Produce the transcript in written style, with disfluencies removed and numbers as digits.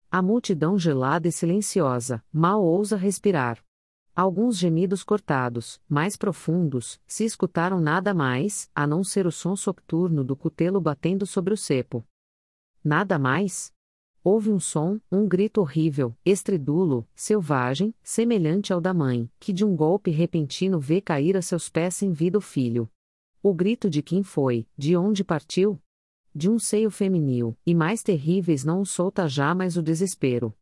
A multidão gelada e silenciosa, mal ousa respirar. Alguns gemidos cortados, mais profundos, se escutaram nada mais, a não ser o som socturno do cutelo batendo sobre o cepo. Nada mais? Houve um som, um grito horrível, estrídulo, selvagem, semelhante ao da mãe, que de um golpe repentino vê cair a seus pés sem vida o filho. O grito de quem foi, de onde partiu? De um seio feminil, e mais terríveis não o solta jamais o desespero.